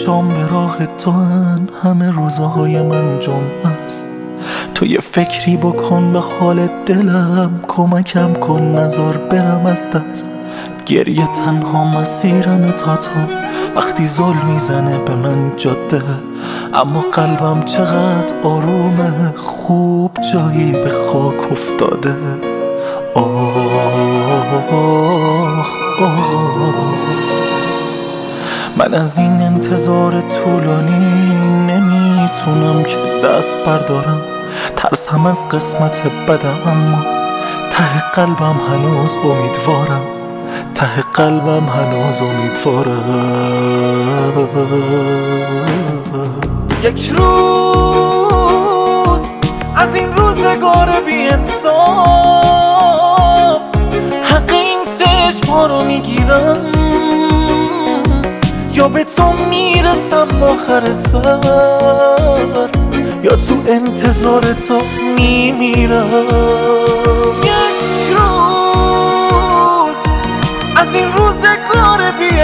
چشام به راه تو هن، همه روزهای من جمعه است. تو یه فکری بکن به حال دلم، کمکم کن نذار برم از دست. گریه تنها مسیرم تا تو، وقتی زل میزنه به من جاده. اما قلبم چقدر آرومه، خوب جایی به خاک افتاده. من از این انتظار طولانی نمیتونم که دست بردارم. ترسم از قسمت بدم، اما ته قلبم هنوز امیدوارم. ته قلبم هنوز امیدوارم. یک روز از این روزگار بی انصاف، حق این چشم‌ها رو میگیرم، یا به تو میرسم آخر سر، یا تو انتظار تو میمیرم. یک روز از این روزگار بی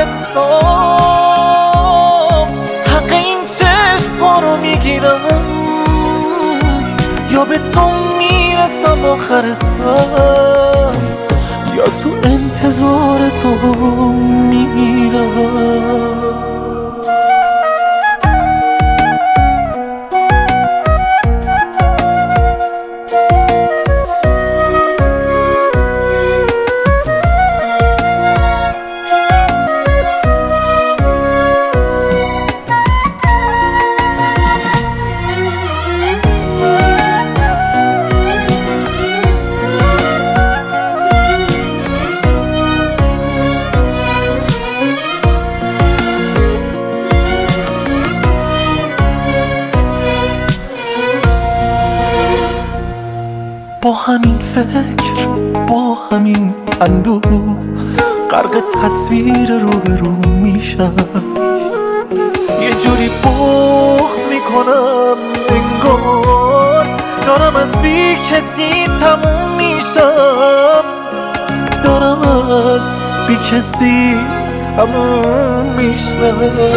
انصاف، حق این چشم‌ها رو میگیرم، یا به تو میرسم آخر سر، یا تو انتظار تو میمیرم. با همین فکر، با همین اندوه، غرق تصویر رو میشم. یه جوری بغض میکنم انگار دارم از بی کسی تموم میشم. دارم از بی کسی تموم میشم.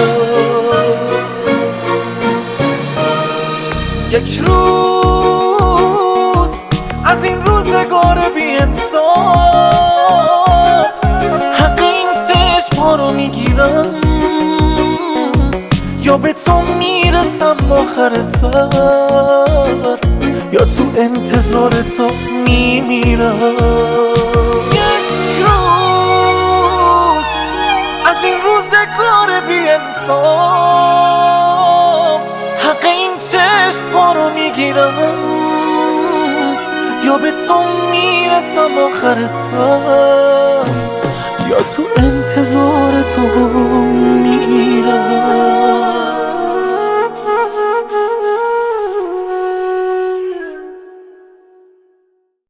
یک روز از این روزگار بی انصاف، حق این چشم‌ها رو میگیرم، یا به تو میرسم آخر سر، یا تو انتظار تو میمیرم. یک روز از این روزگار بی انصاف، حق این چشم‌ها رو میگیرم، یا به تو میرسم آخر سر، یا تو انتظار تو